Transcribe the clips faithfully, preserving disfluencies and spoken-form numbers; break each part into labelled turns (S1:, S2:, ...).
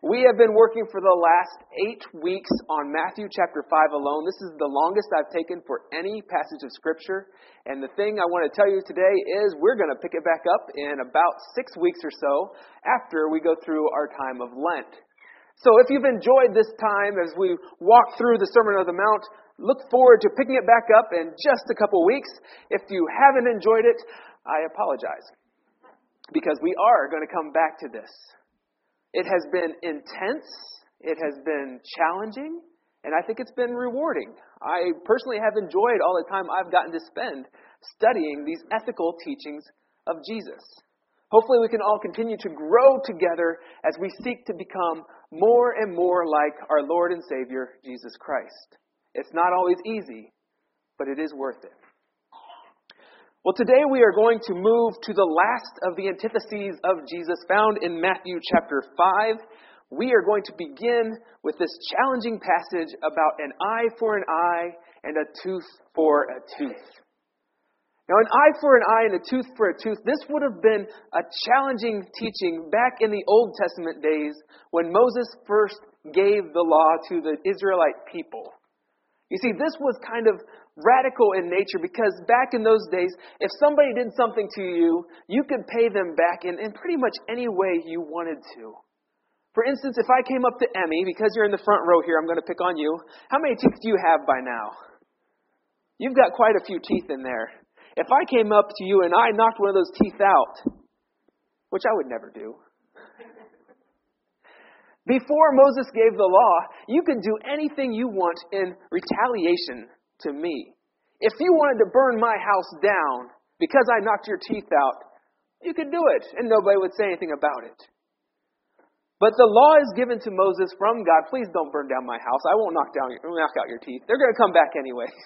S1: We have been working for the last eight weeks on Matthew chapter five alone. This is the longest I've taken for any passage of Scripture. And the thing I want to tell you today is we're going to pick it back up in about six weeks or so after we go through our time of Lent. So if you've enjoyed this time as we walk through the Sermon on the Mount, look forward to picking it back up in just a couple weeks. If you haven't enjoyed it, I apologize, because we are going to come back to this. It has been intense, it has been challenging, and I think it's been rewarding. I personally have enjoyed all the time I've gotten to spend studying these ethical teachings of Jesus. Hopefully we can all continue to grow together as we seek to become more and more like our Lord and Savior, Jesus Christ. It's not always easy, but it is worth it. Well, today we are going to move to the last of the antitheses of Jesus found in Matthew chapter five. We are going to begin with this challenging passage about an eye for an eye and a tooth for a tooth. Now, an eye for an eye and a tooth for a tooth, this would have been a challenging teaching back in the Old Testament days when Moses first gave the law to the Israelite people. You see, this was kind of radical in nature because back in those days, if somebody did something to you, you could pay them back in, in pretty much any way you wanted to. For instance, if I came up to Emmy, because you're in the front row here, I'm going to pick on you. How many teeth do you have by now? You've got quite a few teeth in there. If I came up to you and I knocked one of those teeth out, which I would never do, before Moses gave the law, you could do anything you want in retaliation to me. If you wanted to burn my house down because I knocked your teeth out, you could do it, and nobody would say anything about it. But the law is given to Moses from God. Please don't burn down my house. I won't knock down, knock out your teeth. They're going to come back anyways.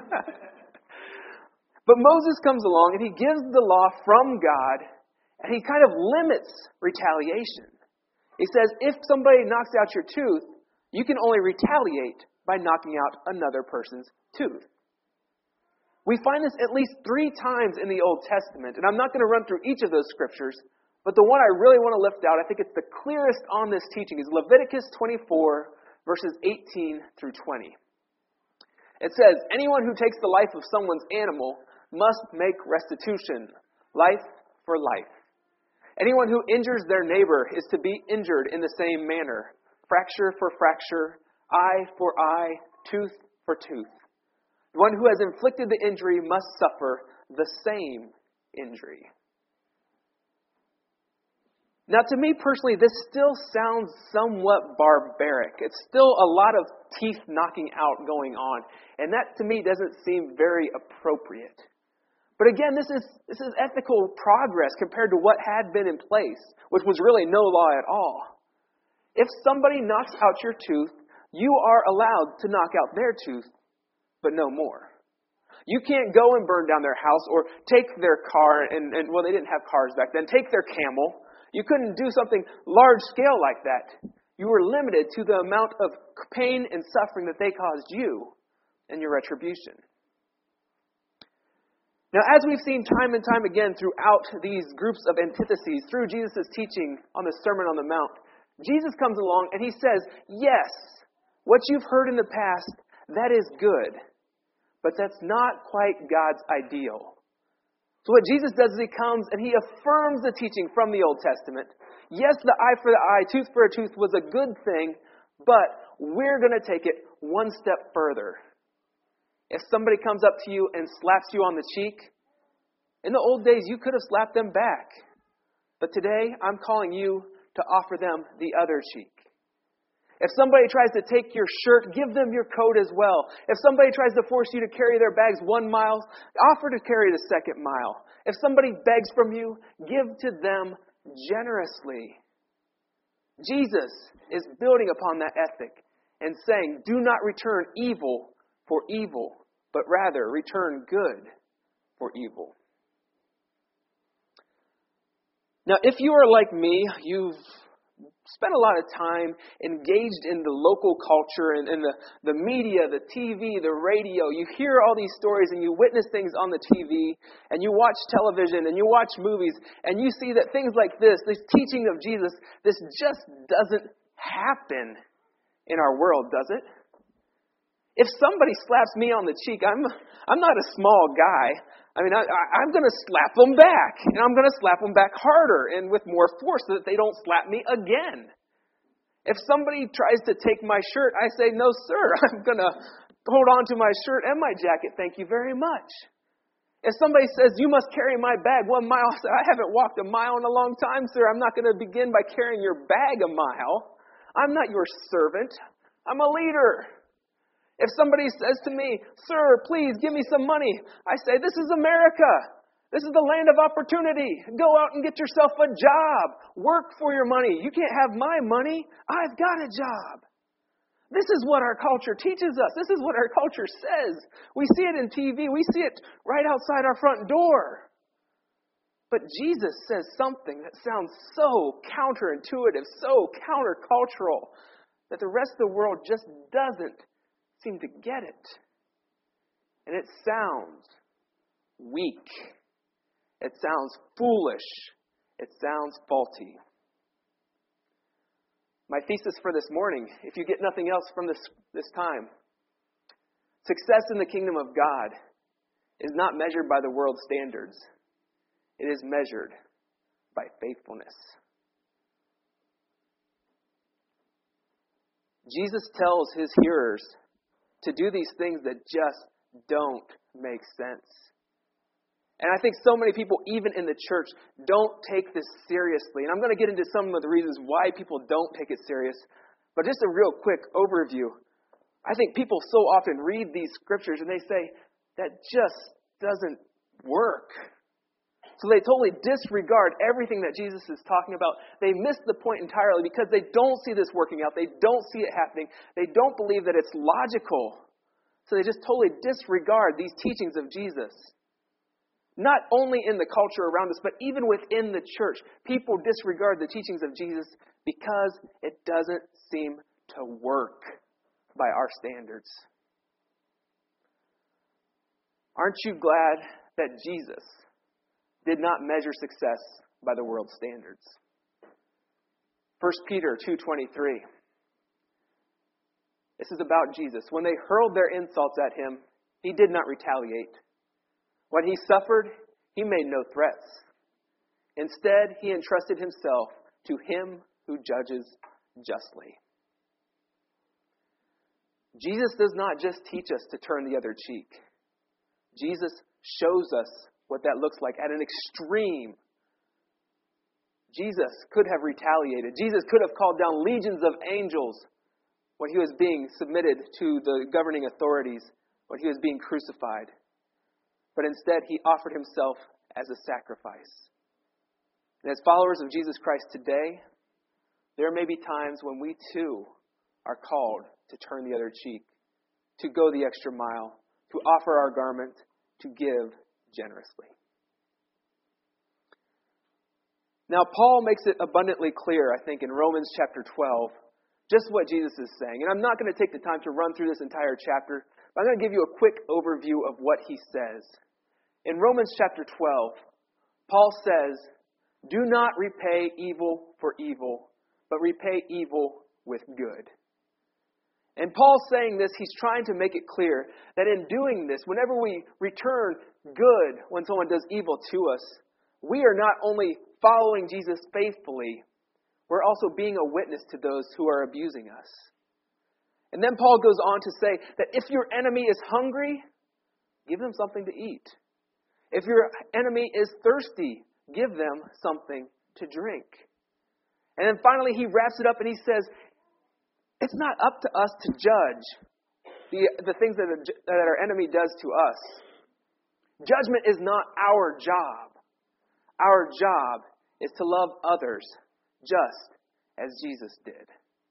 S1: But Moses comes along and he gives the law from God, and he kind of limits retaliation. He says, if somebody knocks out your tooth, you can only retaliate by knocking out another person's tooth. We find this at least three times in the Old Testament, and I'm not going to run through each of those scriptures, but the one I really want to lift out, I think it's the clearest on this teaching, is Leviticus twenty-four, verses eighteen through twenty. It says, anyone who takes the life of someone's animal must make restitution, life for life. Anyone who injures their neighbor is to be injured in the same manner, fracture for fracture, eye for eye, tooth for tooth. The one who has inflicted the injury must suffer the same injury. Now, to me personally, this still sounds somewhat barbaric. It's still a lot of teeth knocking out going on, and that to me doesn't seem very appropriate. But again, this is this is ethical progress compared to what had been in place, which was really no law at all. If somebody knocks out your tooth, you are allowed to knock out their tooth, but no more. You can't go and burn down their house or take their car, and, and well, they didn't have cars back then, take their camel. You couldn't do something large scale like that. You were limited to the amount of pain and suffering that they caused you and your retribution. Now, as we've seen time and time again throughout these groups of antitheses, through Jesus' teaching on the Sermon on the Mount, Jesus comes along and he says, yes, what you've heard in the past, that is good, but that's not quite God's ideal. So what Jesus does is he comes and he affirms the teaching from the Old Testament. Yes, the eye for the eye, tooth for a tooth was a good thing, but we're going to take it one step further. If somebody comes up to you and slaps you on the cheek, in the old days you could have slapped them back. But today I'm calling you to offer them the other cheek. If somebody tries to take your shirt, give them your coat as well. If somebody tries to force you to carry their bags one mile, offer to carry the second mile. If somebody begs from you, give to them generously. Jesus is building upon that ethic and saying, do not return evil for evil, but rather return good for evil. Now, if you are like me, you've spent a lot of time engaged in the local culture and, and the, the media, the T V, the radio. You hear all these stories and you witness things on the T V and you watch television and you watch movies and you see that things like this, this teaching of Jesus, this just doesn't happen in our world, does it? If somebody slaps me on the cheek, I'm I'm not a small guy. I mean, I, I, I'm going to slap them back, and I'm going to slap them back harder and with more force so that they don't slap me again. If somebody tries to take my shirt, I say, no, sir, I'm going to hold on to my shirt and my jacket. Thank you very much. If somebody says, you must carry my bag one mile, I say, I haven't walked a mile in a long time, sir. I'm not going to begin by carrying your bag a mile. I'm not your servant. I'm a leader. If somebody says to me, sir, please give me some money, I say, this is America. This is the land of opportunity. Go out and get yourself a job. Work for your money. You can't have my money. I've got a job. This is what our culture teaches us. This is what our culture says. We see it in T V. We see it right outside our front door. But Jesus says something that sounds so counterintuitive, so countercultural, that the rest of the world just doesn't seem to get it. And it sounds weak. It sounds foolish. It sounds faulty. My thesis for this morning, if you get nothing else from this, this time, success in the kingdom of God is not measured by the world's standards. It is measured by faithfulness. Jesus tells his hearers to do these things that just don't make sense. And I think so many people, even in the church, don't take this seriously. And I'm going to get into some of the reasons why people don't take it serious. But just a real quick overview. I think people so often read these scriptures and they say, that just doesn't work. So they totally disregard everything that Jesus is talking about. They miss the point entirely because they don't see this working out. They don't see it happening. They don't believe that it's logical. So they just totally disregard these teachings of Jesus. Not only in the culture around us, but even within the church. People disregard the teachings of Jesus because it doesn't seem to work by our standards. Aren't you glad that Jesus did not measure success by the world's standards? First Peter two twenty-three. This is about Jesus. When they hurled their insults at him, he did not retaliate. When he suffered, he made no threats. Instead, he entrusted himself to him who judges justly. Jesus does not just teach us to turn the other cheek. Jesus shows us what that looks like at an extreme. Jesus could have retaliated. Jesus could have called down legions of angels when he was being submitted to the governing authorities, when he was being crucified. But instead, he offered himself as a sacrifice. And as followers of Jesus Christ today, there may be times when we too are called to turn the other cheek, to go the extra mile, to offer our garment, to give generously. Now, Paul makes it abundantly clear, I think, in Romans chapter twelve, just what Jesus is saying. And I'm not going to take the time to run through this entire chapter, but I'm going to give you a quick overview of what he says. In Romans chapter twelve, Paul says, "Do not repay evil for evil, but repay evil with good." And Paul's saying this, he's trying to make it clear that in doing this, whenever we return good when someone does evil to us, we are not only following Jesus faithfully, we're also being a witness to those who are abusing us. And then Paul goes on to say that if your enemy is hungry, give them something to eat. If your enemy is thirsty, give them something to drink. And then finally he wraps it up and he says, it's not up to us to judge the, the things that, a, that our enemy does to us. Judgment is not our job. Our job is to love others just as Jesus did.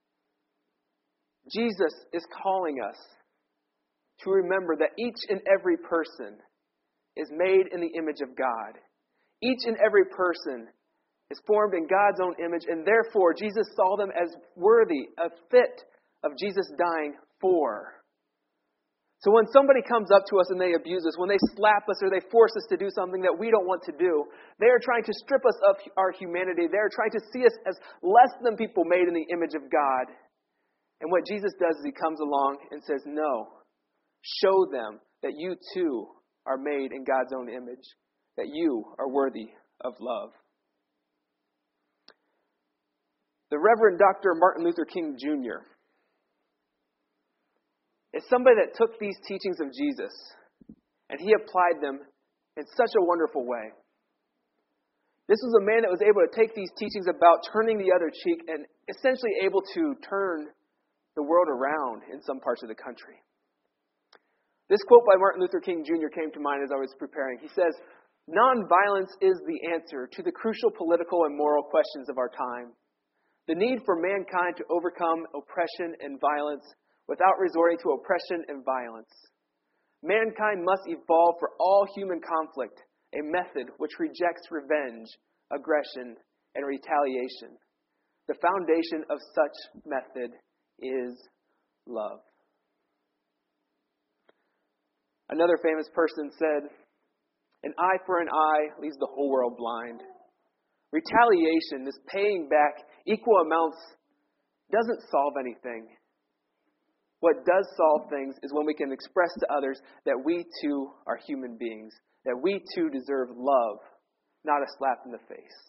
S1: Jesus is calling us to remember that each and every person is made in the image of God. Each and every person is formed in God's own image, and therefore Jesus saw them as worthy, a fit of Jesus dying for. So when somebody comes up to us and they abuse us, when they slap us or they force us to do something that we don't want to do, they are trying to strip us of our humanity. They are trying to see us as less than people made in the image of God. And what Jesus does is he comes along and says, no, show them that you too are made in God's own image, that you are worthy of love. The Reverend Doctor Martin Luther King Junior is somebody that took these teachings of Jesus and he applied them in such a wonderful way. This was a man that was able to take these teachings about turning the other cheek and essentially able to turn the world around in some parts of the country. This quote by Martin Luther King Junior came to mind as I was preparing. He says, "Nonviolence is the answer to the crucial political and moral questions of our time. The need for mankind to overcome oppression and violence without resorting to oppression and violence. Mankind must evolve for all human conflict, a method which rejects revenge, aggression, and retaliation. The foundation of such method is love." Another famous person said, "An eye for an eye leaves the whole world blind." Retaliation, this paying back equal amounts, doesn't solve anything. What does solve things is when we can express to others that we too are human beings, that we too deserve love, not a slap in the face.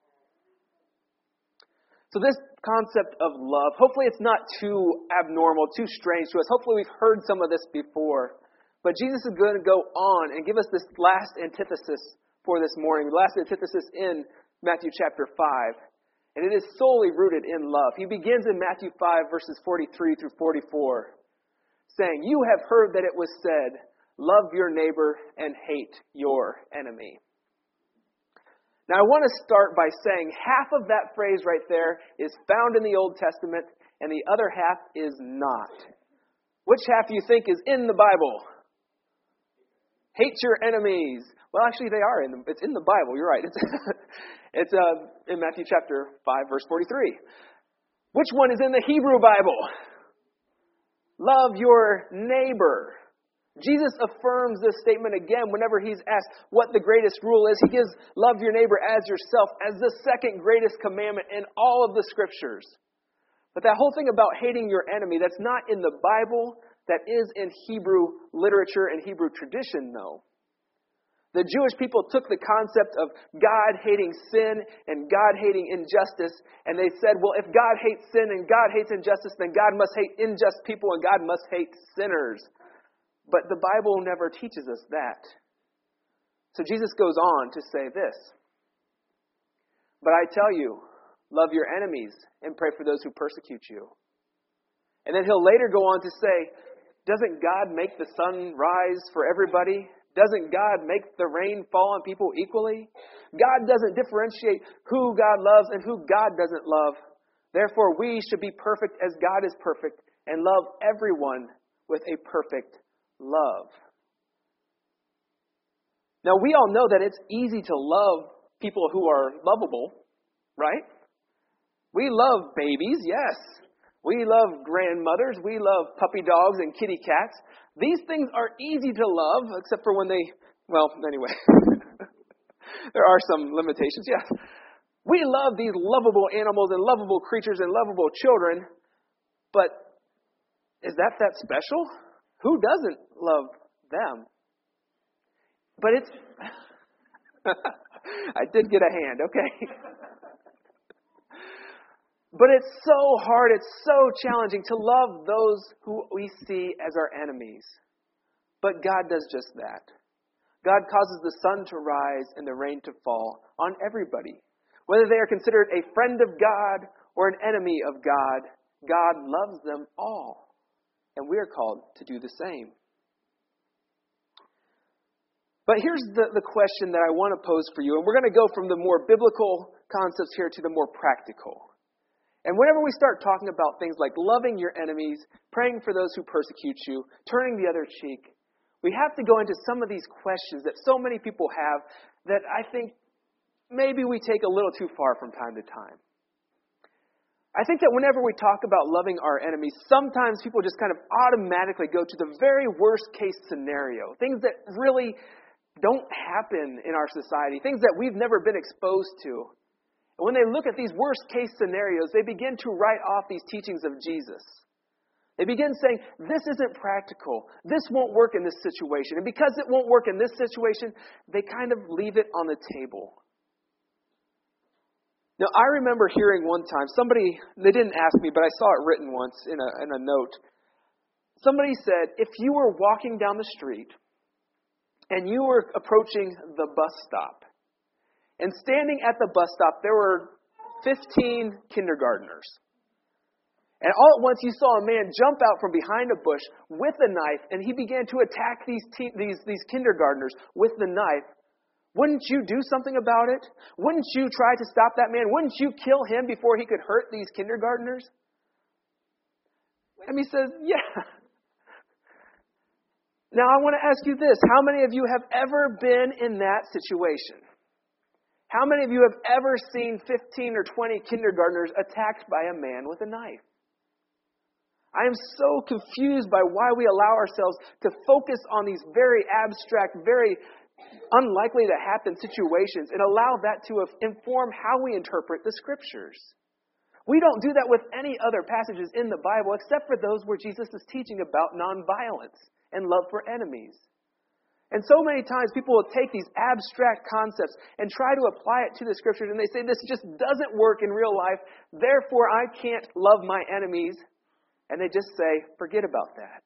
S1: So this concept of love, hopefully it's not too abnormal, too strange to us. Hopefully we've heard some of this before. But Jesus is going to go on and give us this last antithesis for this morning, the last antithesis in Matthew chapter five. And it is solely rooted in love. He begins in Matthew five, verses forty-three through forty-four, saying, "You have heard that it was said, 'Love your neighbor and hate your enemy.'" Now I want to start by saying half of that phrase right there is found in the Old Testament and the other half is not. Which half do you think is in the Bible? Hate your enemies. Well, actually, they are in the. It's in the Bible. You're right. It's it's uh, in Matthew chapter five, verse forty-three. Which one is in the Hebrew Bible? Love your neighbor. Jesus affirms this statement again whenever he's asked what the greatest rule is. He gives love your neighbor as yourself as the second greatest commandment in all of the Scriptures. But that whole thing about hating your enemy, that's not in the Bible. That is in Hebrew literature and Hebrew tradition, though. The Jewish people took the concept of God hating sin and God hating injustice, and they said, well, if God hates sin and God hates injustice, then God must hate unjust people and God must hate sinners. But the Bible never teaches us that. So Jesus goes on to say this, "But I tell you, love your enemies and pray for those who persecute you." And then he'll later go on to say, "Doesn't God make the sun rise for everybody? Doesn't God make the rain fall on people equally? God doesn't differentiate who God loves and who God doesn't love. Therefore, we should be perfect as God is perfect and love everyone with a perfect love." Now, we all know that it's easy to love people who are lovable, right? We love babies, yes. We love grandmothers. We love puppy dogs and kitty cats. These things are easy to love, except for when they, well, anyway. There are some limitations, yes. We love these lovable animals and lovable creatures and lovable children, but is that that special? Who doesn't love them? But it's, I did get a hand, okay. But it's so hard, it's so challenging to love those who we see as our enemies. But God does just that. God causes the sun to rise and the rain to fall on everybody. Whether they are considered a friend of God or an enemy of God, God loves them all. And we are called to do the same. But here's the, the question that I want to pose for you. And we're going to go from the more biblical concepts here to the more practical. And whenever we start talking about things like loving your enemies, praying for those who persecute you, turning the other cheek, we have to go into some of these questions that so many people have that I think maybe we take a little too far from time to time. I think that whenever we talk about loving our enemies, sometimes people just kind of automatically go to the very worst case scenario. Things that really don't happen in our society. Things that we've never been exposed to. And when they look at these worst case scenarios, they begin to write off these teachings of Jesus. They begin saying, this isn't practical. This won't work in this situation. And because it won't work in this situation, they kind of leave it on the table. Now, I remember hearing one time, somebody, they didn't ask me, but I saw it written once in a, in a note. Somebody said, if you were walking down the street and you were approaching the bus stop, and standing at the bus stop, there were fifteen kindergartners. And all at once you saw a man jump out from behind a bush with a knife, and he began to attack these te- these these kindergartners with the knife. Wouldn't you do something about it? Wouldn't you try to stop that man? Wouldn't you kill him before he could hurt these kindergartners? And he says, yeah. Now I want to ask you this. How many of you have ever been in that situation? How many of you have ever seen fifteen or twenty kindergartners attacked by a man with a knife? I am so confused by why we allow ourselves to focus on these very abstract, very unlikely to happen situations and allow that to inform how we interpret the Scriptures. We don't do that with any other passages in the Bible except for those where Jesus is teaching about nonviolence and love for enemies. And so many times people will take these abstract concepts and try to apply it to the Scriptures, and they say, this just doesn't work in real life, therefore I can't love my enemies. And they just say, forget about that.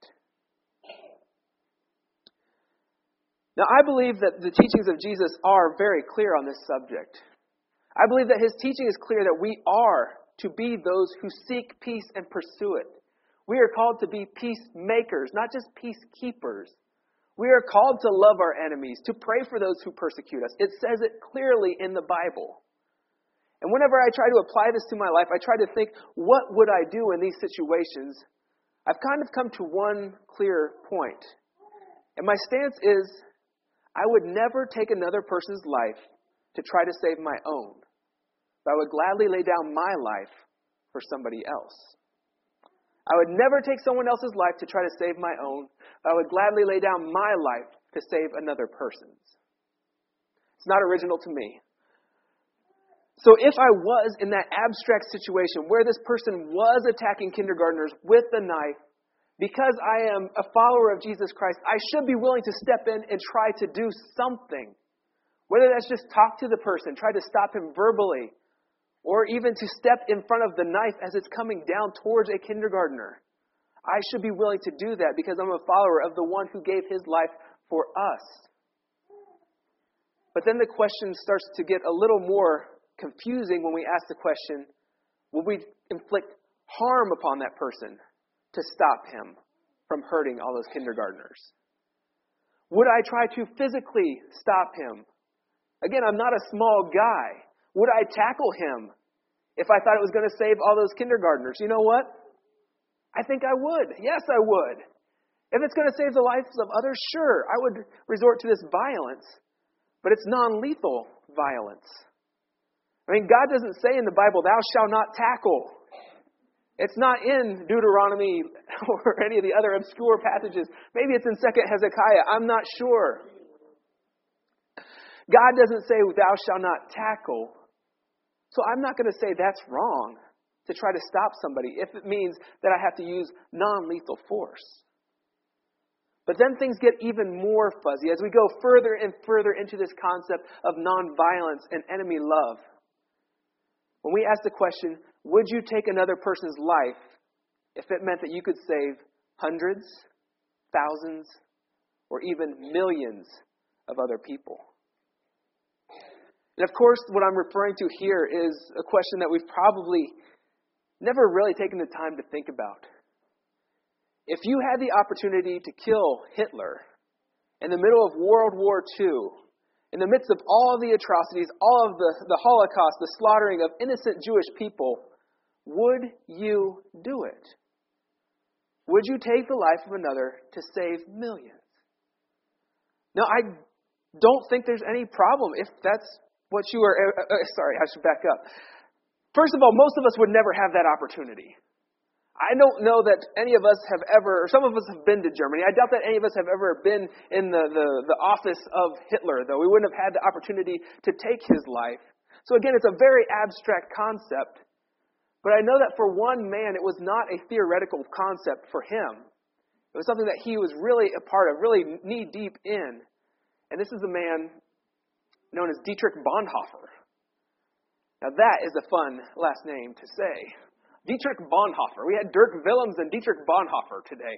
S1: Now, I believe that the teachings of Jesus are very clear on this subject. I believe that his teaching is clear that we are to be those who seek peace and pursue it. We are called to be peacemakers, not just peacekeepers. We are called to love our enemies, to pray for those who persecute us. It says it clearly in the Bible. And whenever I try to apply this to my life, I try to think, what would I do in these situations? I've kind of come to one clear point. And my stance is, I would never take another person's life to try to save my own. But I would gladly lay down my life for somebody else. I would never take someone else's life to try to save my own. But I would gladly lay down my life to save another person's. It's not original to me. So if I was in that abstract situation where this person was attacking kindergartners with a knife, because I am a follower of Jesus Christ, I should be willing to step in and try to do something. Whether that's just talk to the person, try to stop him verbally, or even to step in front of the knife as it's coming down towards a kindergartner. I should be willing to do that because I'm a follower of the one who gave his life for us. But then the question starts to get a little more confusing when we ask the question, will we inflict harm upon that person to stop him from hurting all those kindergartners? Would I try to physically stop him? Again, I'm not a small guy. Would I tackle him if I thought it was going to save all those kindergartners? You know what? I think I would. Yes, I would. If it's going to save the lives of others, sure, I would resort to this violence. But it's non-lethal violence. I mean, God doesn't say in the Bible, thou shalt not tackle. It's not in Deuteronomy or any of the other obscure passages. Maybe it's in Second Hezekiah. I'm not sure. God doesn't say, thou shalt not tackle. So I'm not going to say that's wrong to try to stop somebody if it means that I have to use non-lethal force. But then things get even more fuzzy as we go further and further into this concept of nonviolence and enemy love. When we ask the question, would you take another person's life if it meant that you could save hundreds, thousands, or even millions of other people? And of course, what I'm referring to here is a question that we've probably never really taken the time to think about. If you had the opportunity to kill Hitler in the middle of World War Two, in the midst of all of the atrocities, all of the, the Holocaust, the slaughtering of innocent Jewish people, would you do it? Would you take the life of another to save millions? Now, I don't think there's any problem if that's what you are... Uh, uh, sorry, I should back up. First of all, most of us would never have that opportunity. I don't know that any of us have ever, or some of us have been to Germany. I doubt that any of us have ever been in the, the, the office of Hitler, though. We wouldn't have had the opportunity to take his life. So again, it's a very abstract concept. But I know that for one man, it was not a theoretical concept for him. It was something that he was really a part of, really knee-deep in. And this is a man known as Dietrich Bonhoeffer. Now that is a fun last name to say. Dietrich Bonhoeffer. We had Dirk Willems and Dietrich Bonhoeffer today.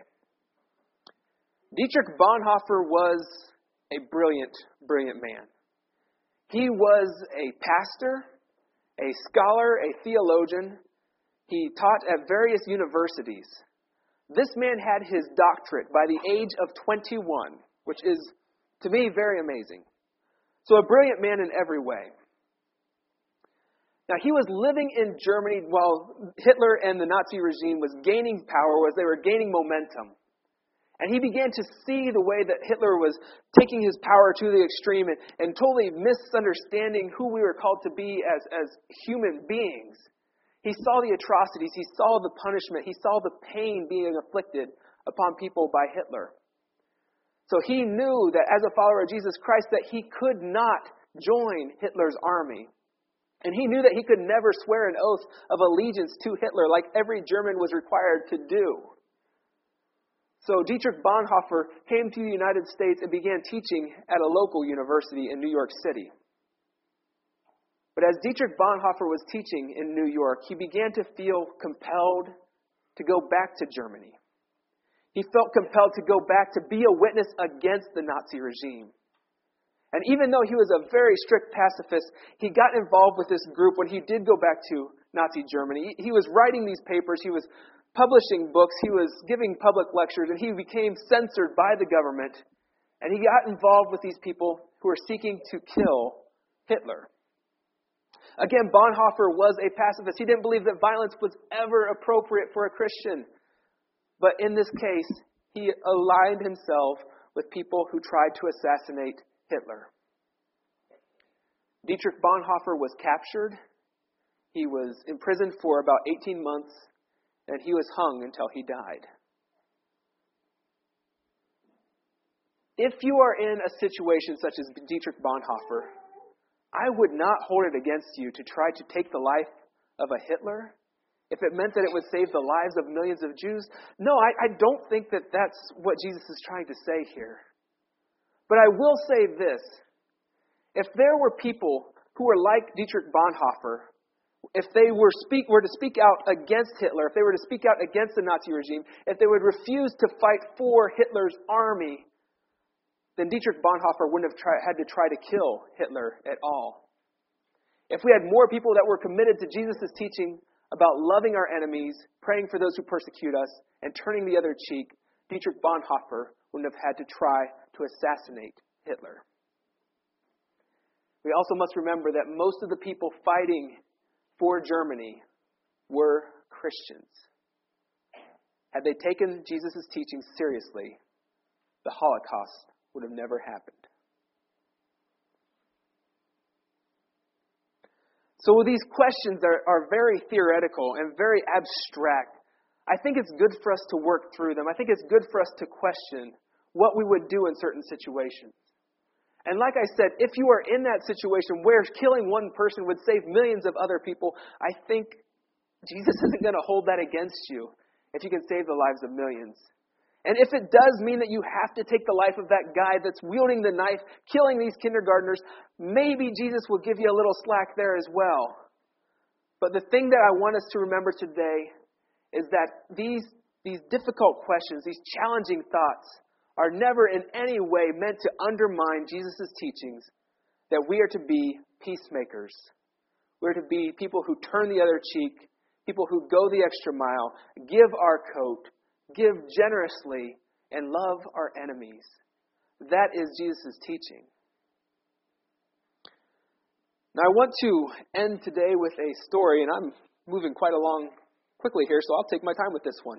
S1: Dietrich Bonhoeffer was a brilliant, brilliant man. He was a pastor, a scholar, a theologian. He taught at various universities. This man had his doctorate by the age of twenty-one, which is, to me, very amazing. So a brilliant man in every way. Now, he was living in Germany while Hitler and the Nazi regime was gaining power, as they were gaining momentum. And he began to see the way that Hitler was taking his power to the extreme and, and totally misunderstanding who we were called to be as, as human beings. He saw the atrocities, he saw the punishment, he saw the pain being inflicted upon people by Hitler. So he knew that as a follower of Jesus Christ that he could not join Hitler's army. And he knew that he could never swear an oath of allegiance to Hitler like every German was required to do. So Dietrich Bonhoeffer came to the United States and began teaching at a local university in New York City. But as Dietrich Bonhoeffer was teaching in New York, he began to feel compelled to go back to Germany. He felt compelled to go back to be a witness against the Nazi regime. And even though he was a very strict pacifist, he got involved with this group when he did go back to Nazi Germany. He was writing these papers, he was publishing books, he was giving public lectures, and he became censored by the government. And he got involved with these people who were seeking to kill Hitler. Again, Bonhoeffer was a pacifist. He didn't believe that violence was ever appropriate for a Christian. But in this case, he aligned himself with people who tried to assassinate Hitler. Dietrich Bonhoeffer was captured. He was imprisoned for about eighteen months, and he was hung until he died. If you are in a situation such as Dietrich Bonhoeffer, I would not hold it against you to try to take the life of a Hitler if it meant that it would save the lives of millions of Jews. No, I, I don't think that that's what Jesus is trying to say here. But I will say this. If there were people who were like Dietrich Bonhoeffer, if they were speak were to speak out against Hitler, if they were to speak out against the Nazi regime, if they would refuse to fight for Hitler's army, then Dietrich Bonhoeffer wouldn't have try, had to try to kill Hitler at all. If we had more people that were committed to Jesus' teaching about loving our enemies, praying for those who persecute us, and turning the other cheek, Dietrich Bonhoeffer wouldn't have had to try to assassinate Hitler. We also must remember that most of the people fighting for Germany were Christians. Had they taken Jesus' teaching seriously, the Holocaust would have never happened. So these questions are, are very theoretical and very abstract. I think it's good for us to work through them. I think it's good for us to question what we would do in certain situations. And like I said, if you are in that situation where killing one person would save millions of other people, I think Jesus isn't going to hold that against you if you can save the lives of millions. And if it does mean that you have to take the life of that guy that's wielding the knife, killing these kindergartners, maybe Jesus will give you a little slack there as well. But the thing that I want us to remember today is that these, these difficult questions, these challenging thoughts, are never in any way meant to undermine Jesus' teachings, that we are to be peacemakers. We're to be people who turn the other cheek, people who go the extra mile, give our coat, give generously, and love our enemies. That is Jesus' teaching. Now I want to end today with a story, and I'm moving quite along quickly here, so I'll take my time with this one.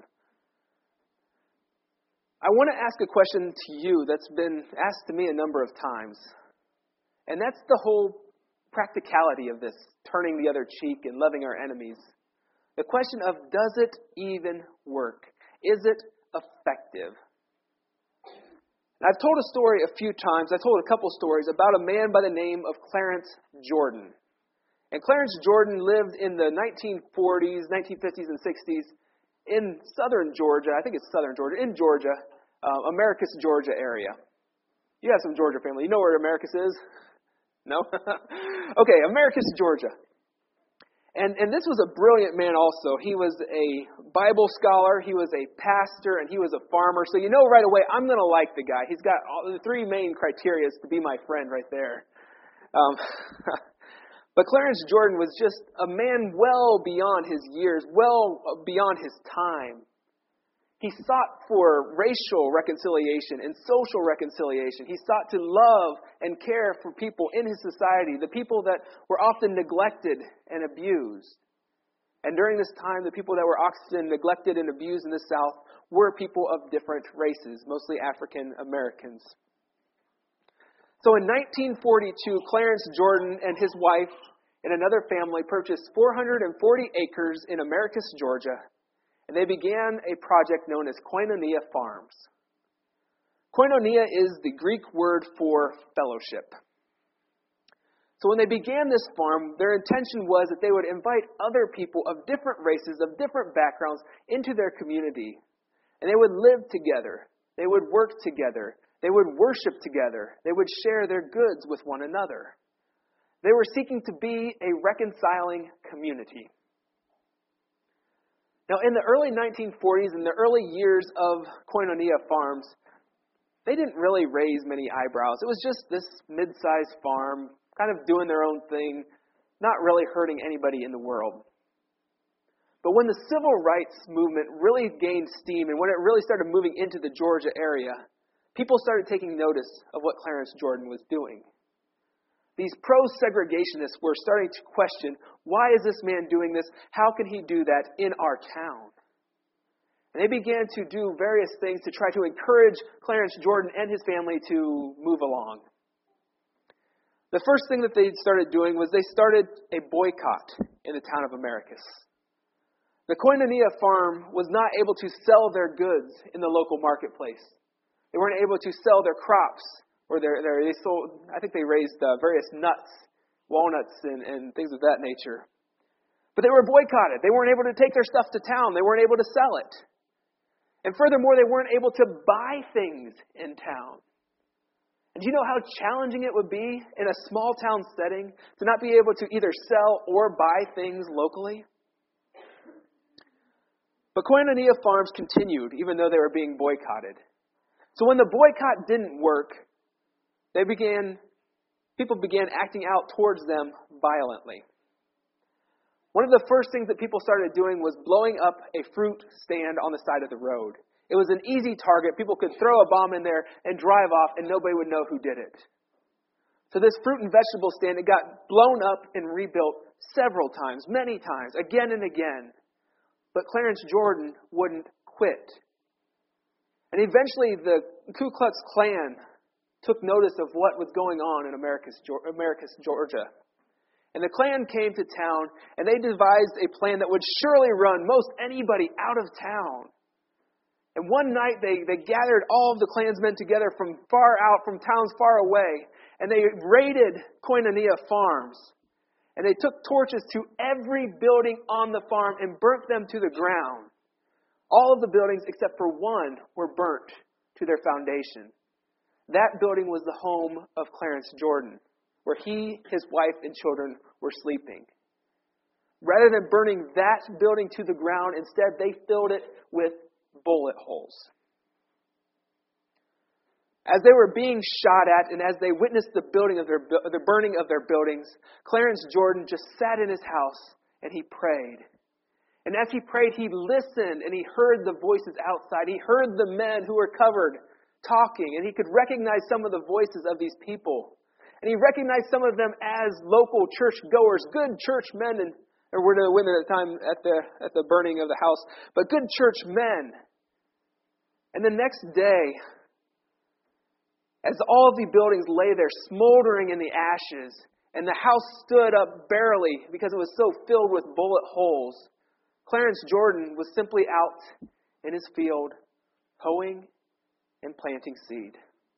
S1: I want to ask a question to you that's been asked to me a number of times. And that's the whole practicality of this, turning the other cheek and loving our enemies. The question of, does it even work? Is it effective? And I've told a story a few times. I told a couple stories about a man by the name of Clarence Jordan. And Clarence Jordan lived in the nineteen forties, nineteen fifties, and sixties in southern Georgia. I think it's southern Georgia, in Georgia, uh, Americus, Georgia area. You have some Georgia family. You know where Americus is? No? Okay, Americus, Georgia. And and this was a brilliant man also. He was a Bible scholar, he was a pastor, and he was a farmer. So you know right away, I'm going to like the guy. He's got all the three main criteria to be my friend right there. Um, but Clarence Jordan was just a man well beyond his years, well beyond his time. He sought for racial reconciliation and social reconciliation. He sought to love and care for people in his society, the people that were often neglected and abused. And during this time, the people that were often neglected and abused in the South were people of different races, mostly African Americans. So in nineteen forty-two, Clarence Jordan and his wife and another family purchased four hundred forty acres in Americus, Georgia. And they began a project known as Koinonia Farms. Koinonia is the Greek word for fellowship. So when they began this farm, their intention was that they would invite other people of different races, of different backgrounds, into their community. And they would live together. They would work together. They would worship together. They would share their goods with one another. They were seeking to be a reconciling community. Now, in the early nineteen forties, in the early years of Koinonia Farms, they didn't really raise many eyebrows. It was just this mid-sized farm, kind of doing their own thing, not really hurting anybody in the world. But when the civil rights movement really gained steam and when it really started moving into the Georgia area, people started taking notice of what Clarence Jordan was doing. These pro-segregationists were starting to question, why is this man doing this? How can he do that in our town? And they began to do various things to try to encourage Clarence Jordan and his family to move along. The first thing that they started doing was they started a boycott in the town of Americus. The Koinonia farm was not able to sell their goods in the local marketplace. They weren't able to sell their crops. Or they they sold, I think they raised uh, various nuts, walnuts, and, and things of that nature. But they were boycotted. They weren't able to take their stuff to town. They weren't able to sell it. And furthermore, they weren't able to buy things in town. And do you know how challenging it would be in a small town setting to not be able to either sell or buy things locally? But Koinonia Farms continued, even though they were being boycotted. So when the boycott didn't work, They began, people began acting out towards them violently. One of the first things that people started doing was blowing up a fruit stand on the side of the road. It was an easy target. People could throw a bomb in there and drive off and nobody would know who did it. So this fruit and vegetable stand, it got blown up and rebuilt several times, many times, again and again. But Clarence Jordan wouldn't quit. And eventually the Ku Klux Klan took notice of what was going on in Americus, Americus, Georgia. And the Klan came to town, and they devised a plan that would surely run most anybody out of town. And one night, they, they gathered all of the Klansmen together from far out, from towns far away, and they raided Koinonia Farms. And they took torches to every building on the farm and burnt them to the ground. All of the buildings, except for one, were burnt to their foundation. That building was the home of Clarence Jordan, where he, his wife, and children were sleeping. Rather than burning that building to the ground, instead they filled it with bullet holes. As they were being shot at and as they witnessed the building of their the burning of their buildings, Clarence Jordan just sat in his house and he prayed. And as he prayed, he listened and he heard the voices outside. He heard the men who were covered talking, and he could recognize some of the voices of these people. And he recognized some of them as local church goers, good church men, and or were the women at the time at the at the burning of the house, but good church men. And the next day, as all the buildings lay there smoldering in the ashes, and the house stood up barely because it was so filled with bullet holes. Clarence Jordan was simply out in his field, hoeing and planting seed.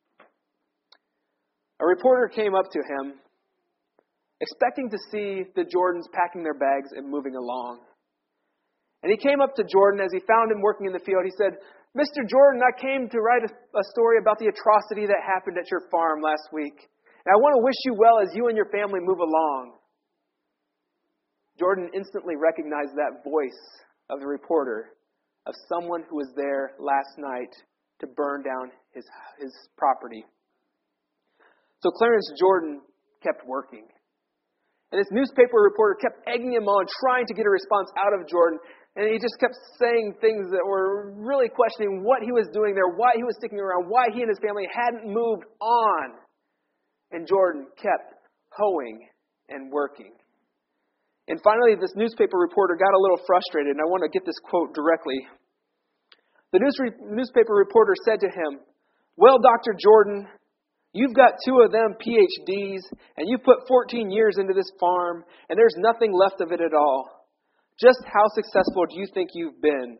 S1: A reporter came up to him, expecting to see the Jordans packing their bags and moving along. And he came up to Jordan as he found him working in the field. He said, "Mister Jordan, I came to write a, a story about the atrocity that happened at your farm last week. And I want to wish you well as you and your family move along." Jordan instantly recognized that voice of the reporter, of someone who was there last night to burn down his, his property. So Clarence Jordan kept working. And this newspaper reporter kept egging him on, trying to get a response out of Jordan. And he just kept saying things that were really questioning what he was doing there, why he was sticking around, why he and his family hadn't moved on. And Jordan kept hoeing and working. And finally, this newspaper reporter got a little frustrated, and I want to get this quote directly. The news re- newspaper reporter said to him, "Well, Doctor Jordan, you've got two of them P H Ds, and you've put fourteen years into this farm, and there's nothing left of it at all. Just how successful do you think you've been?"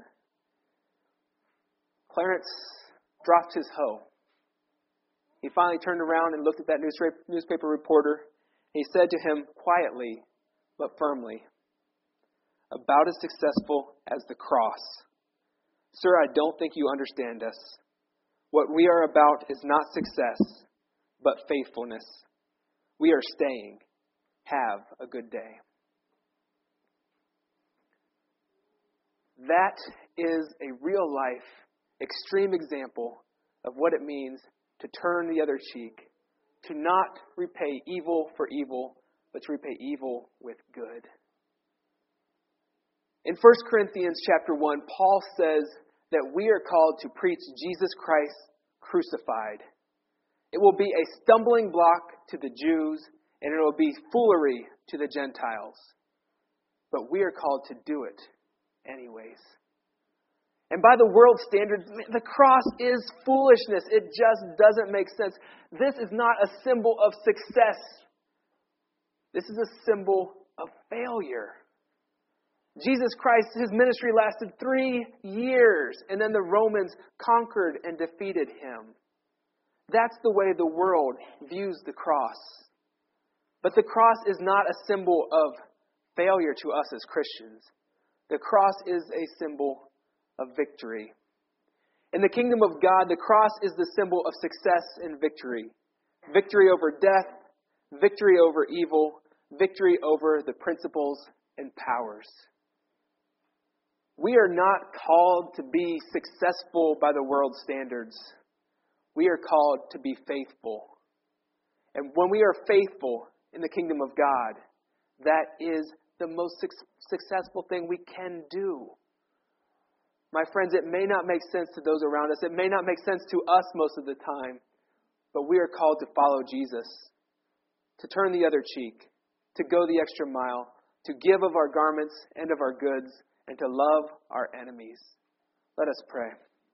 S1: Clarence dropped his hoe. He finally turned around and looked at that newspaper reporter. He said to him quietly but firmly, "About as successful as the cross. Sir, I don't think you understand us. What we are about is not success, but faithfulness. We are staying. Have a good day." That is a real life, extreme example of what it means to turn the other cheek, to not repay evil for evil, but to repay evil with good. In First Corinthians chapter one, Paul says that we are called to preach Jesus Christ crucified. It will be a stumbling block to the Jews, and it will be foolery to the Gentiles. But we are called to do it anyways. And by the world's standards, the cross is foolishness. It just doesn't make sense. This is not a symbol of success. This is a symbol of failure. Jesus Christ, his ministry lasted three years, and then the Romans conquered and defeated him. That's the way the world views the cross. But the cross is not a symbol of failure to us as Christians. The cross is a symbol of victory. In the kingdom of God, the cross is the symbol of success and victory. Victory over death, victory over evil, victory over the principles and powers. We are not called to be successful by the world's standards. We are called to be faithful. And when we are faithful in the kingdom of God, that is the most successful thing we can do. My friends, it may not make sense to those around us. It may not make sense to us most of the time. But we are called to follow Jesus, to turn the other cheek, to go the extra mile, to give of our garments and of our goods, and to love our enemies. Let us pray.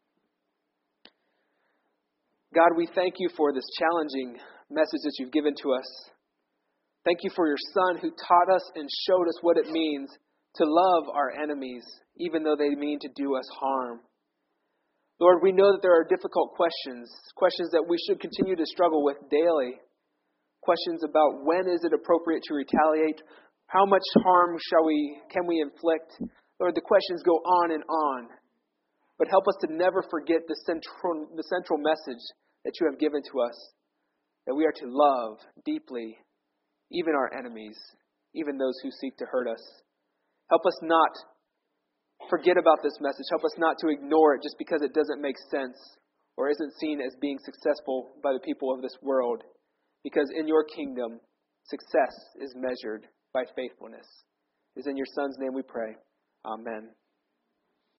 S1: God, we thank you for this challenging message that you've given to us. Thank you for your Son who taught us and showed us what it means to love our enemies, even though they mean to do us harm. Lord, we know that there are difficult questions, questions that we should continue to struggle with daily. Questions about when is it appropriate to retaliate? How much harm shall we, can we inflict? Lord, the questions go on and on. But help us to never forget the central, the central message that you have given to us, that we are to love deeply, even our enemies, even those who seek to hurt us. Help us not forget about this message. Help us not to ignore it just because it doesn't make sense or isn't seen as being successful by the people of this world. Because in your kingdom, success is measured by faithfulness. It is in your Son's name we pray. Amen.